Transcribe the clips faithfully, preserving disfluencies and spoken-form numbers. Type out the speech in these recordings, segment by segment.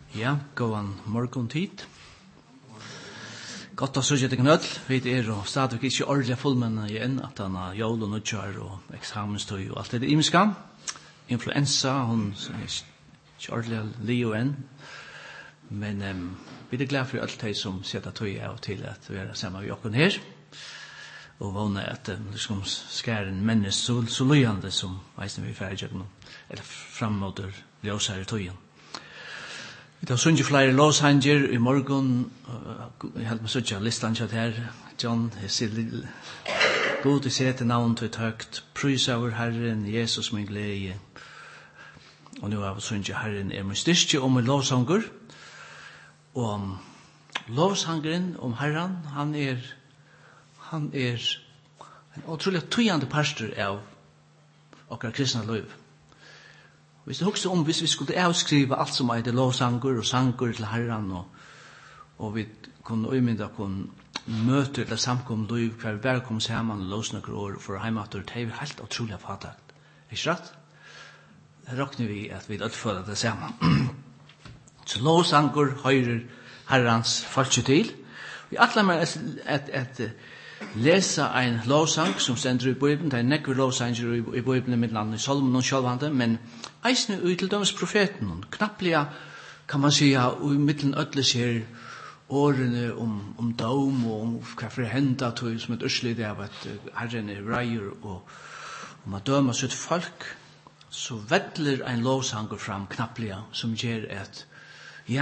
Ja, gåan morgon tid. Godt å søke deg nøll. Vi er og stadig ikke ordentlig fullmenn igjen, at han har jól og nødjar og eksamenstøy og alt det imiska. Influensa, hun er ikke ordentlig liv enn. Men um, vi er glad for alt de som setter tøy av til at vi er sammen med jokken her. Og vågne at um, liksom skæren mennes så, så løyande som veisen vi er ferdig gjennom, eller frammåter ljøsere tøyen. Vi tar sunge flere låshanger i morgen, jeg held meg søtja listan kjatt her, John, jeg sier god i sete navn til høgt, prys over Herren, Jesus min glede, og nå har vi sunge Herren er min styrke om en låshanger, og låshangeren om Herren, han er, han er en utrolig tøyande pastor av okra kristna liv. Hvis du husker om, hvis vi skulle avskriva alt som er det lovsanger og sanger til Herren, og, og vi kunne øymynda kunne møte eller samkom liv, hver vi bare kom sammen og låse noen år for heimater, det er helt utrolig fatalt. Ikke rett? Det råkner vi at vi utfører det sammen. Så lovsanger høyrer Herrens falske til. Vi atler meg at, at, at lesa ein lovsang som stender i Bibelen, det er nekver lovsanger i, i Bibelen i middelandet i Solomon og Sjølvande, men eisne ut til dømes profeten, knapplega kan man sige, og i middelen ødle ser årene om, om dom og om hva for henda tog som et urslit av at Herren er reier og om at døma sitt folk, så vettler ein lovsanger fram knapplega som gjør at, ja,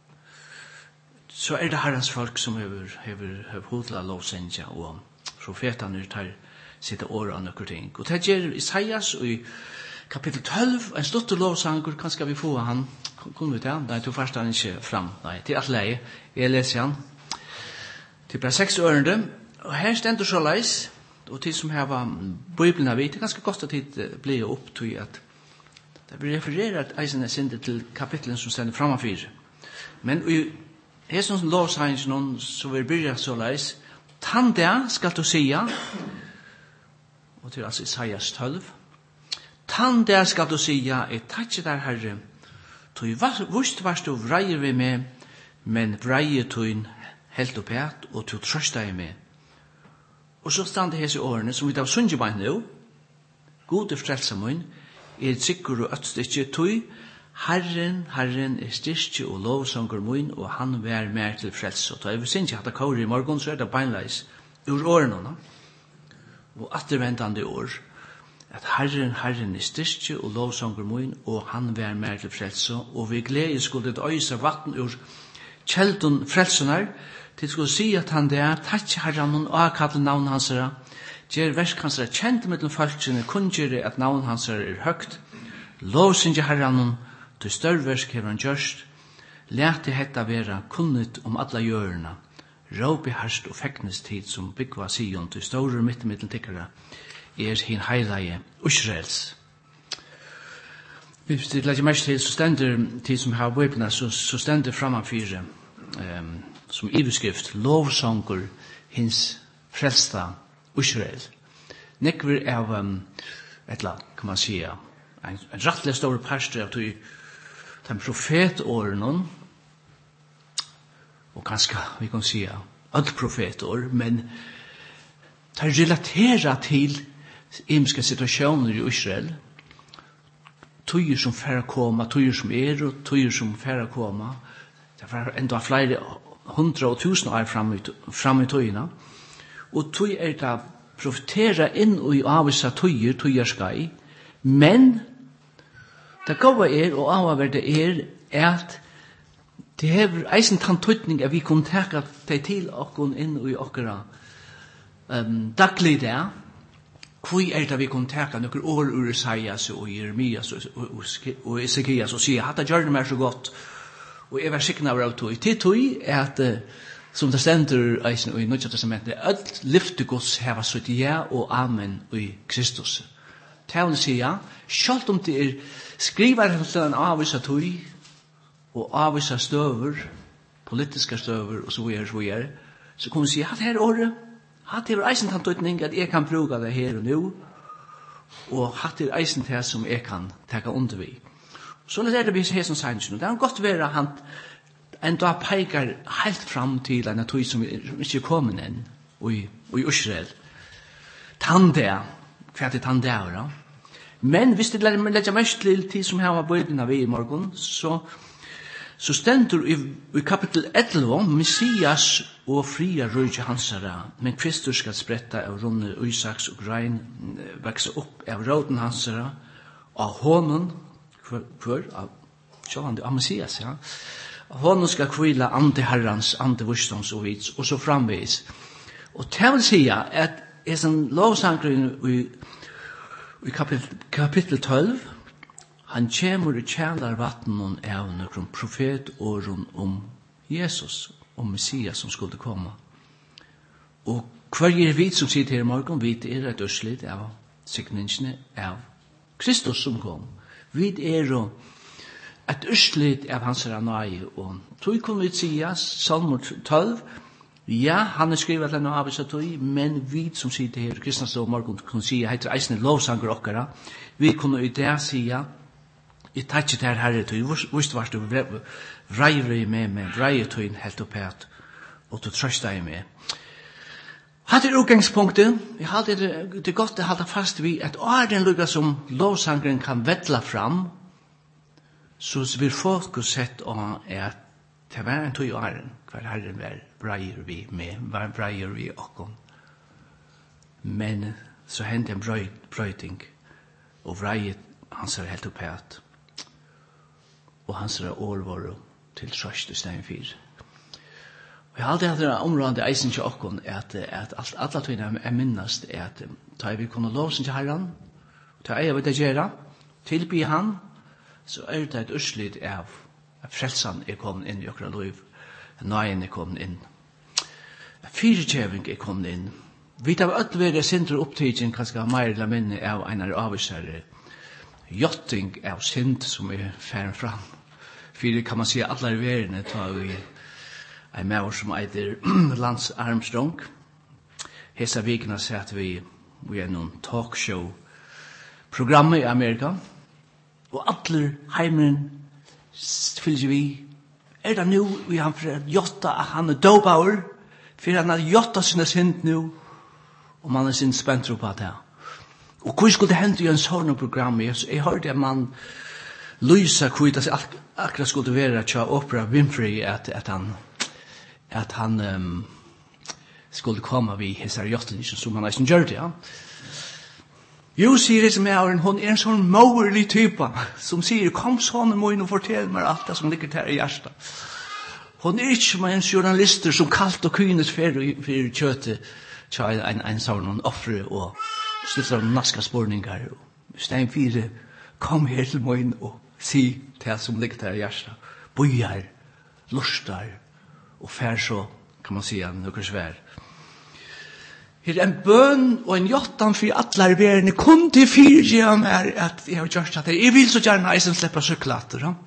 så er det Herrens folk som hever, hever, hever hodla lovsendja, og profetene tar sitte året av nøkker ting. Og det gjør Isaias, og i kapittel tolv, en stort lovsanger, kan skal vi få han? Kunne vi ta? Nei, to først han ikke fram. Nei, til alt leie. Jeg leser han. Til bare seks ørende. Og her stender så leis, og til som her var Bibelen av vidt, det er ganske godt at det blir opp til at det blir refereret eisen er sindet til kapitlen som stender framafyr. Men i her som lovsangen noen, så vil byrja så leis, tann der skal du sia, og til altså Isaias tolv, tann der skal du sia, jeg takkje der Herre, tog vust varst du vreier vi med, men vreier tog helt opp et, og tog trøsta i med. Og så stand det hese årene, som vi da sunge bein nå, gode frelsa mun, er sikker og øtstikke tog, Herren, Herren er styrke og lovsanger mun, og han vær mer til frelse. Og da jeg vil synge at det kåre i morgen, så er det beinleis ur årene, og attervendande år, at Herren, Herren er styrke og lovsanger mun, og han vær mer til frelse. Og vi glede skulle det øyse vatten ur kjeldun frelsenar, til skulle si at han det er, takk Herren og akadle navn hansara, gjer versk hansara kjent mellom folkene, kunngjere at navn hansara er høgt, lovsynge Herren, til størversk hever han gjørst, lærte hetta vera kunnet om alla hjørna, råpi harst og feknestid som byggva Sion til store mittemiddel-tikkara, er hin heilige Israels. Hvis det legger mest til, så stender tid som har bøypna, så, så stender framafyre um, som iveskrift, lovsanger hins frelsta Israel. Nekver av um, etla, kan man sige, en, en rettelig stor pastor av tog den profetåren, og kanskje vi kan si alt profetår, men det relaterer til imiske situasjoner i Israel, tøyer som færre koma, tøyer som er, og tøyer som færre koma, det var enda flere hundra og tusen år fram i, fram i tøyene, og tøy er det profetera inn og avvisa tøyer, tøyerskai, men det gode er, og avhver det er, er at det hever eisen tantutning at vi kunne teka det til okkon inn i okkara um, daglig det. Hvor er det vi kunne teka nokker år ur Isaias og Jeremias og, og, og, og Ezekias og sier, hatt det gjør det mer så godt. Og jeg var sikker av tog. Til tog er at, som det stender eisen i Nødja Testamentet, alt lyftegods heva sutt ja og amen i Kristus. Tavlen sier ja, selv om det er skriver han avvisa tog og avvisa støver, politiska støver og så videre, så videre, så kan vi si, hatt her året, hatt her eisen tantutning at jeg kan bruka det her og nå, og hatt her eisen til som jeg kan teka under vi. Så er det vi ser som sannsyn. Det er godt være han enda peikar helt fram til en tog som ikke er kommet inn i, i Israel. Tandea, hva er det tandea, da? Men hvis det legger mest til tid som her var bøydene vi i morgen, så, så stender i, i kapittel elleve Messias og fria røyge hansara, men Kristus skal spretta av runde Isaks og grein vekse opp av råden hansara, av hånden, hver, av, sjålande, av Messias, ja, Hon skal kvila ante herrans, ante vursdoms og vits, og så framvis. Og det vil si at er sånn lovsangren i, i kapittel, kapittel tolv, han kommer i kjælar vatten av noen profet og om Jesus, om Messias som skulle komme. Og hver er vit som sitter her i morgen, vit er et ørslit av sikningsene av Kristus som kom. Vit er jo et ørslit av hans ranai, og tog kunne vi sige, Salmur tolv, ja, han er skrivet til noe av seg tog, men vi som sitter her, Kristens og morgen kunne sige, heter eisne lovsanger okkara, vi kunne i det sige, i tatsi til herre tog, vust var du vreivri med meg, vreie tog helt oppet, og du trøsta i meg. Hatt er utgangspunktet, jeg halte det, det er godt å halda fast vi, at åren lukka som lovsangeren kan vettla fram, så vil fokus sett av at det var en tog åren hver herren var breier vi med, var breier vi okkom. Men så hendte en brøyting, og breier hans er helt opphatt, og hans er årvåret til trøst i stedet fyr. Og jeg har alltid hatt det området eisen til okkom, at, at alt, alle togene er minnast, at da vi kunne lovsen til herren, ta eier vi det gjøre, tilby han, så er det et urslit av at frelsan er kommet inn i okra liv, nøyen er kommet inn, fyrirkjeving er kommet inn. Vi tar ødel ved det sindre opptidgen, kanskje mer eller minne av en av avvisere, jotting av sind som er færen fram. Fyrir kan man si at alle verene tar vi en maver som eitir Lance Armstrong. Hesa vikna satt vi i en talkshow-programmet i Amerika, og atler heimeren fylgjer vi, er det nu vi han for jotta at han er døbauer, for han har jotta sine sind nu, og man er sin spentro på det. Og hva skulle det hende i en sånn program? Jeg, jeg hørte en mann lysa kvitt at akkurat skulle være tja Oprah Winfrey at, at han, at han um, skulle komme vid hessar jottelig som han eisen gjør det, ja. Jo, sier det som er, hun er en sånn mowerlig typa, som sier, kom sånn må inn og fortell meg alt det som ligger der i hjertet. Hun er ikke som en journalister som kalt og kynes for, for kjøtet, tja en, en sånn offre og slutter om naska spårningar. Stein fire, kom her til må inn og si det som ligger der i hjertet. Bojar, lustar, og fær så, kan man si, noe svær. Her er en bøn og en jottan for atler verene kun til fire om her at jeg har gjort det. Jeg vil så gjerne eisen slippe syklater. Ja?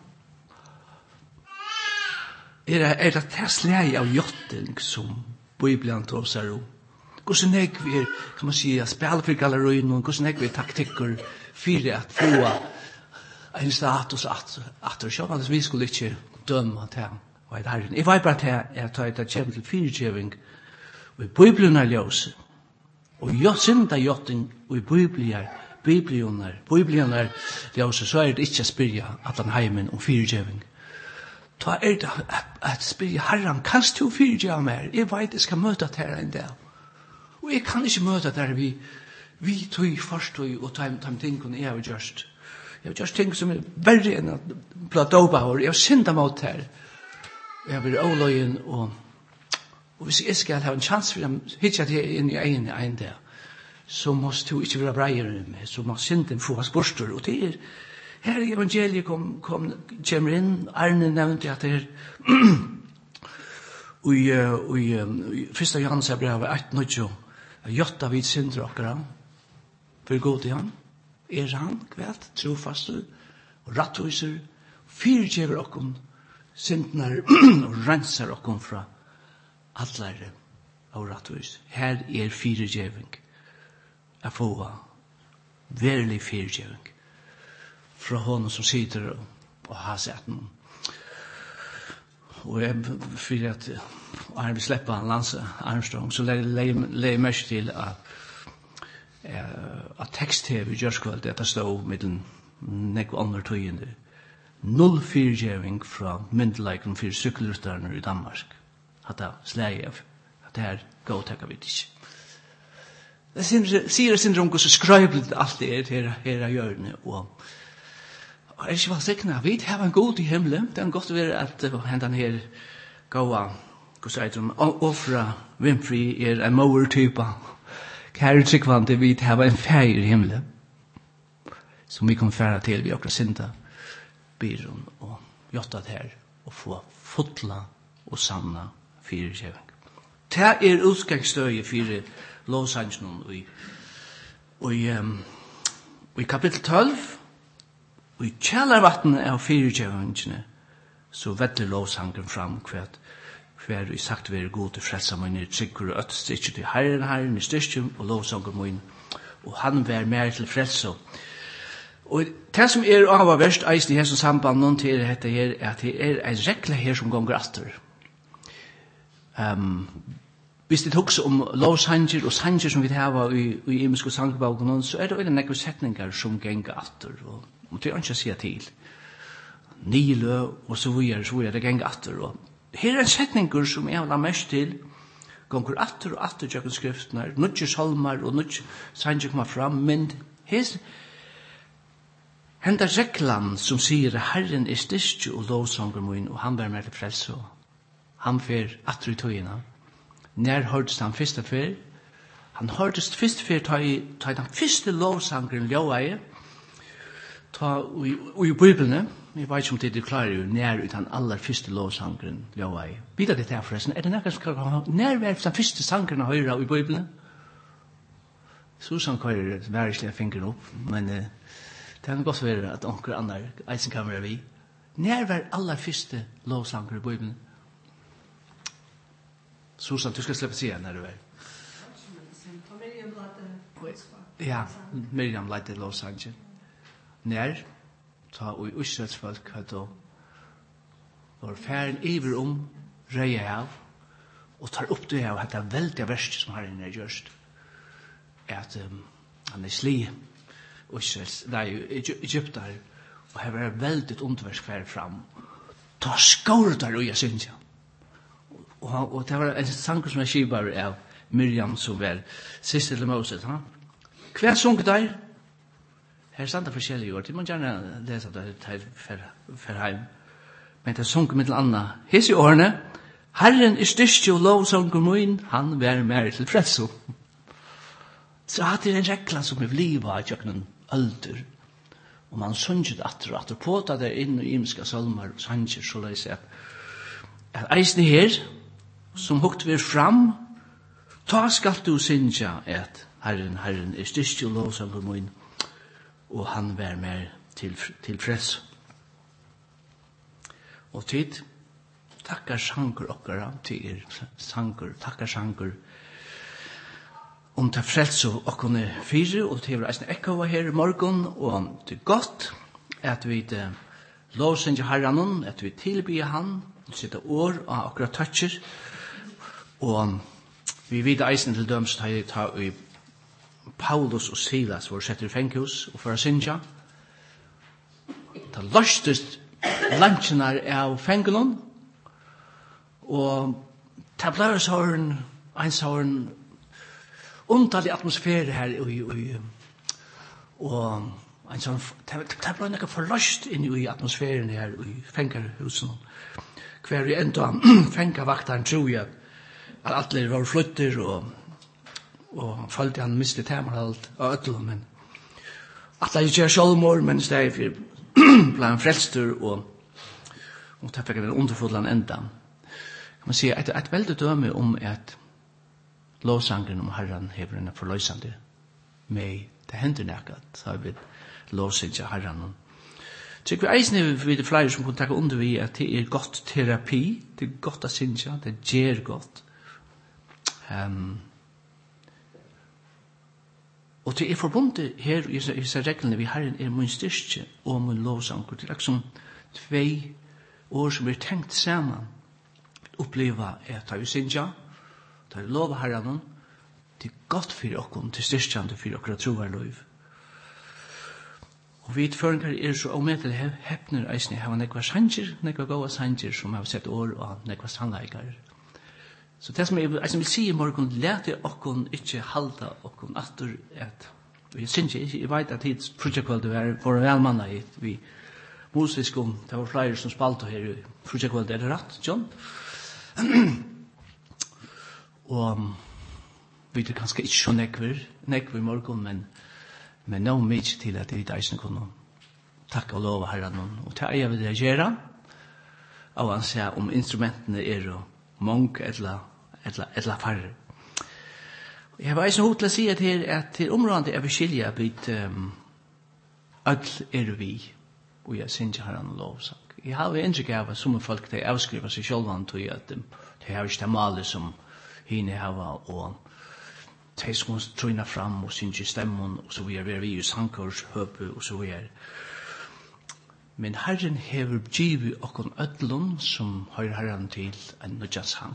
Er, er det det sleg av jotting som Bibelen tar seg om? Hvordan er vi er, kan man si, spiller for gallerien, og hvordan er vi taktikker for at få en status at, at det at vi skulle ikke døme til Herren. Jeg vet bare til at jeg tar kjem til firekjeving, og i Bibelen er ljøse. Og jeg synda jotting, og i Bibelen, Bibelen er, Bibelen er ljøse, så er det ikke å spyrja at han heimen om firekjeving. Da er det at spyrja Herren, kanst du firekjeve mer? Jeg vet jeg skal møte til her en del. Og jeg kan ikke møte der vi, vi tog først og ta de tingene jeg har gjort. Jeg har gjort ting som er verre enn at bla dobaur. Jeg har synda mot her. Jeg har vært avløyen og Og hvis jeg skal ha en chans for å hitje det inn i egen egen der, så måste du ikke være breiere med, så må synden få hans borster. Og det er, her i evangeliet kom, kom, kommer inn, Arne nevnte at det er, og i, og i, i første Johannes er brevet ett nødjo, jotta vid synder okkara, for god til han, er han kvælt, trofaste, og rattviser, fyrtjever okkom, syndene, og renser okkom fra allare av rattvis. Her er firegjeving. Jeg får verilig firegjeving fra honom som sitter og ha sett noen. Og jeg, for at jeg vil slippe Lance Armstrong, så legger jeg mest til at at tekst-tv i Gjørskveld, dette stod mellom nekve andre tøyende. Null fyrgjøring fra myndelagen for sykkelrytterne i Danmark. At det slæg av. At det her gå tekka vidt ikke. Det sier syndrom hvordan skrøyblet alt det er til her av hjørne. Og er ikke bare sikkert at vi har en god i himmelen. Det er godt å være at hendan her gåa, hvordan er det, offra Winfrey er en mower-typa. Kære tryggvante, vi har en feir i himmelen. Som vi kan fære til, vi akkurat synda byrån og gjottat her og få fotla og sanna fyrirkjøving. Det er utgangsstøye fyrir lovsangen i, i, um, i kapittel tolv og i kjellarvatten av fyrirkjøvingene så vettler lovsangen fram hvert hver vi sagt vi er gode frelsa mine tryggur og øtt styrkje til herren herren i styrkje og lovsangen mine og han vær mer til frelsa. Og det som er av verst eist i hese samband til dette her, er at det er en rekla her som gonger atter. Um, hvis det tåks om lovsanger og sanger som vi har i, i imenske sangbaugen, så er det veldig nekve setningar som gonger atter, og, og det er ikke å si til. Nile og så videre, så videre, det gonger atter. Og her er en setningar som jeg har mest til, gonger atter og atter tjøkken skriftene, nudge salmar og nudge sanger kommer fram, men her henda reklan som sier Herren er styrstje og lovsanger min, og han bær meg til frelse. Han fer atru i tøyina. Nær hørtes han første fer? Han hørtes første fer ta i, ta i den første lovsangeren ljøveie, ta i, i Bibelene. Jeg vet ikke om det er klarer jo nær ut den aller første lovsangeren ljøveie. Bidra det her forresten, er det nær som kan nær være den første sangeren å høre i Bibelene? Susan kører værislig fingeren opp, men uh, det kan godt være at onker andre eisen kan være vi. Nær var aller første lovsanger i Bibelen? Susan, du skal slippe si når du er. Ja, Miriam leite lovsanger. Nær, ta og i Israelsfolk hadde var færen iver om røye av og tar opp det av at det er veldig verst som har inne gjørst. At um, han er sli Israels, nei, Egyptar, og her var veldig underversk færre fram. Ta skåret der og jeg synes ja. Og, og det var en sang som er skibar av Miriam som var siste til Moses. Ha? Hver sang der? Her er sant det forskjellige ord. De må gjerne lese det til for heim. Men det er sang med til Anna. Hes i årene, Herren er styrstje og lovsanger min, han vær mer til frelso. Så hadde det en rekla som er bliva i tjøkkenen ölder. Og man sunget atter og atter på det der inn i imenska salmer og sanger så løy seg at eisne her som hukt vi fram ta skal du synja at Herren, Herren er styrstje og lovsanger min og han vær mer til, til frels. Og tid takkar sanger okkara til sanger, takkar sanger om det frelse og kunne fire, og det var eisen ekko her i morgen, og det er godt at vi uh, lovsender herren, at vi tilbyr han, sitter år og akkurat toucher, og vi vet eisen til døms ta, ta i Paulus og Silas var sett i fenghus og for å synge. Det løstest lunsjene av fengelen, og det ble sånn, en sånn undelig atmosfære her og, og, og en sånn, det ble noe forløst inn i atmosfæren her i fengerhusen. Hver i enda fengervakteren tror jeg at alle var flytter og, og følte han mistet hjemme alt og ødel, men at det ikke er selvmord, men i stedet for ble han frelster og, og det fikk en underfodland enda. Kan man si, et, et veldig døme om at lovsangren om Herren hever en forløsende med det hender nekket, så har vi lovsangren av Herren. Så vi eisne vi det flere som kunne takke under vi at det er godt terapi, det er godt å synge, det gjør godt. Um, og det er forbundet her i disse reglene vi Herren er min styrke og min lovsanger. Det er liksom tvei år som er tenkt sammen, oppleva at ta vi sinja, ta vi lova herran, til godt for okkom, til styrkjande for okra troar lov. Og vi føringar er så ometel heppner eisne, hava nekva sanger, nekva gåa sanger som hava sett år og nekva sannleikar. Så det som jeg, jeg vil si i morgen, lete okkom ikkje halda okkom atur et, vi synes ikke, jeg vet at hit projektkveld er for en velmanna hit, vi musikum, det var flere som spalte her i projektkveld, er det rett, John? Og vi er kanskje ikke så nekver, nekver i morgen, men men nå mykje til at vi deisene kunne takka og lova herran, og det er jeg vil reagere, og han sier om instrumentene er jo mong eller, eller, eller færre. Jeg var eisen hod til å si at her, at til området er vi skilja bit um, ødel er vi, og jeg synes ikke herran og lovsang. Jeg har jo inntrykk av at som folk de avskriver seg sjølvan til at de, de har ikke det malet som hine hava, og de som trøyna fram og synes i stemmen, og så vi er vi i sankors høpe, og så vi er. Men Herren hever givet okkon ødlun som høyr herren til en nødja sang.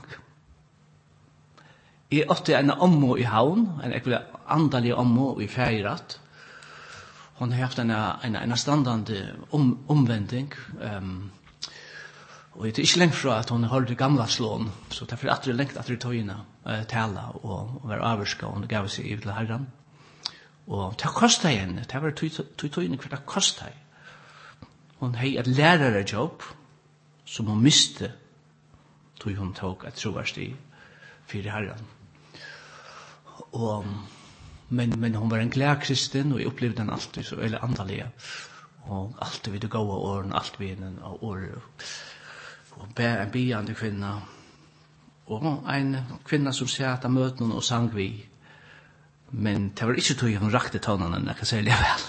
Jeg åtte en ommo i havn, en ekkert andalig ommo i feirat. Hon har haft en, en, en standande om, omvending, um, og det er ikke lengt fra at hun har det gamla slån, så derfor er det lengt at det tøyene uh, tala og, og være avvarska, og hun gav seg i til herren. Og det kostet henne, det var tøyene hva det kostet. Hun hei et lærerjobb som hun miste, tog hun tok et troversti for herren. Og Men, men hon var en glad kristen, og jeg opplevde den alltid så veldig andalige. Og alltid vid det gåa åren, alt vid den av året. Og be, en biande kvinna. Og en kvinna som sier at han møtte noen og sang vi. Men det var ikke tog hun rakte tånene, jeg kan si det vel.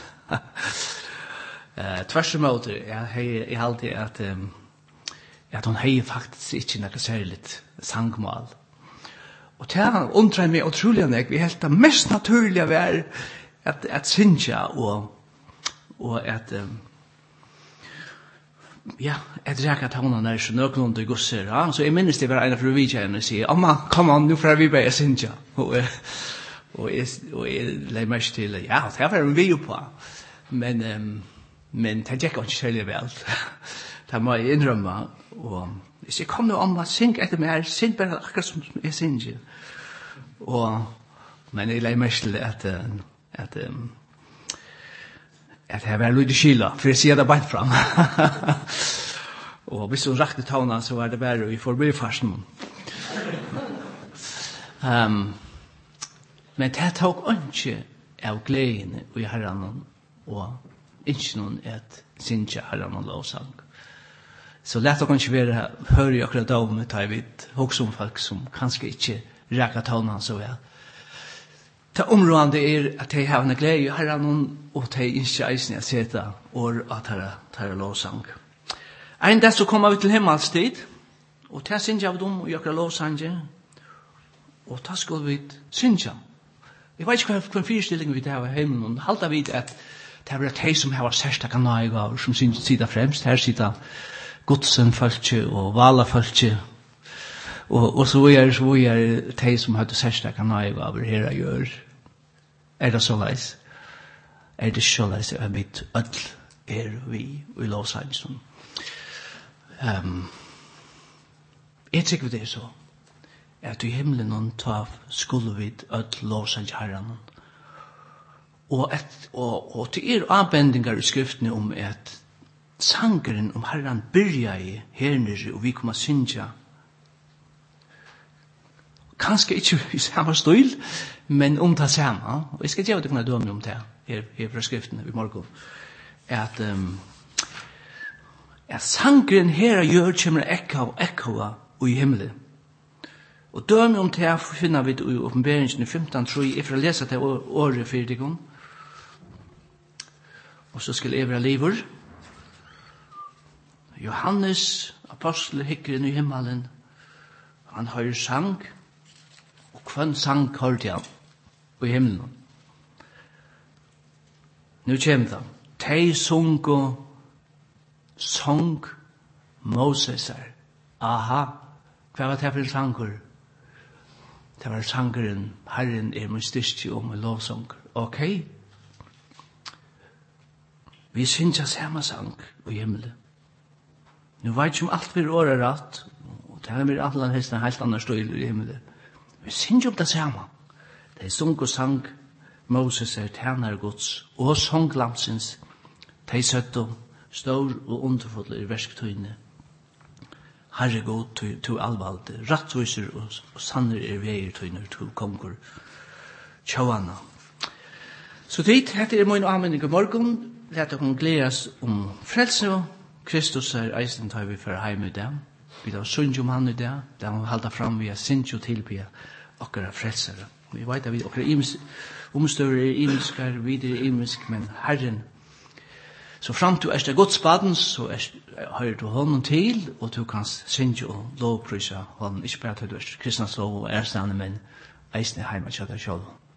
uh, Tvers i måte, jeg, jeg alltid at, um, at hun hei faktisk ikke noe særligt sangmål. Og det undrar meg utrolig enn jeg, vi helt det mest naturlige var at, at synja og, og at, um, ja, at reka tånene er så nøklund og gusser. Ja? Så jeg minnes det var en av vidtjene og sier, Amma, kom an, nå får vi bare synja. Og, og, jeg, og jeg legger meg til, ja, det var en video på. Men, um, men det gikk ikke særlig vel. Det må jeg innrømme, og hvis jeg kom nå om at syng etter meg, syng bare akkurat som jeg synger. Og, men jeg legger meg til at, at, at jeg var lyd i kyla, for jeg sier det bare fram. Og hvis hun rakte tåna, så var det bare i forbifarsen. Um, men det tok ikke av gleden i herren, og ikke noen et synger herren og lovsang. Så lett å kanskje være høre i akkurat dag med ta i vidt hos om folk som kanskje ikke reker tånene så vel. Det områdende er at de har en glede i herren og de ikke eisen jeg sette og at de har lovsang. En dag så kommer vi til himmelstid og det synes jeg av dem i akkurat lovsange og da skal vi synes jeg. Jeg vet ikke hva fyrstilling vi har i himmelen. Halta vi at det er de som har særstakke nøygaver som synes sida fremst. Her sitter Godsen falske og vala falske og, og så er så er de som hadde særstakke nøygaver her å gjøre. Er det så leis? Er det så leis er mitt ødel er vi i lovsangen. Um, jeg tykker det er så at i himmelen noen tar skulle vi ødel lovsangen herren. Og, et, og, og til er avbendinger i skriftene om at sangeren om herren byrja i hernere og vi kommer synja. Kanskje ikke i samme stil, men om det samme. Og jeg skal gjøre det kunne døme om det her, her fra skriftene i morgen. At, um, at sangeren her gjør kommer ekka og ekka og i himmelen. Og døme om det finner vi i åpenberingen i femten, tror jeg, for å lese det året fyrtigon. Og så skal jeg være liver. Johannes, apostel, hikker inn i himmelen. Han hører sang, og kvann sang hørte han i himmelen. Nå kommer det. Tei sungo sång Moses er. Aha, hva var det for en sanger? Det var sangeren, Herren er min styrke og min lovsang. Ok. Vi synes jeg samme sang i himmelen. Nu vet ikke om alt vi året rett, og det er vi alle hesten helt annet støyler i himmelen. Vi synes om det samme. Det er sung og sang, Moses er tjener Guds, og songlamsens, de søtte, stor og underfulle i versketøyene. Herre god, to allvalde, rattviser og, og sanner er veier tøyner, to konger, tjauana. Så dit, etter er min anmenning i morgen, leta hun gledes om frelse og Kristus er eisen tar vi for heim i dag. Vi tar sunn om han i dag, da hun halda fram vi er sinns og tilbya okkara frelsere. Vi vet at vi okkara omstøver er imiskar, videre imisk, men Herren. Så fram til er det Guds baden, så er, hører du hånden til, og du kan sinns og lovprysa hånden, ikke bare til du er kristnas lov og ærstande, men eisen er heim i kjøttet sjål.